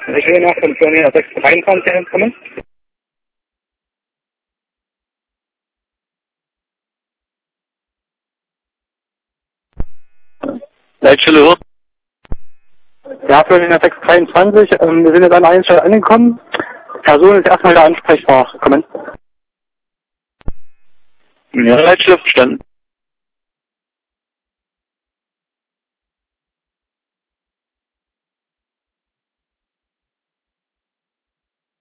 Ich will nach dem Florian 623 ankommen. Leitstelle Hürth. Ja, Florian 623, wir sind jetzt an einer Stelle angekommen. Person ist erstmal da ansprechbar. Kommen. Ja, Leitstelle verstanden.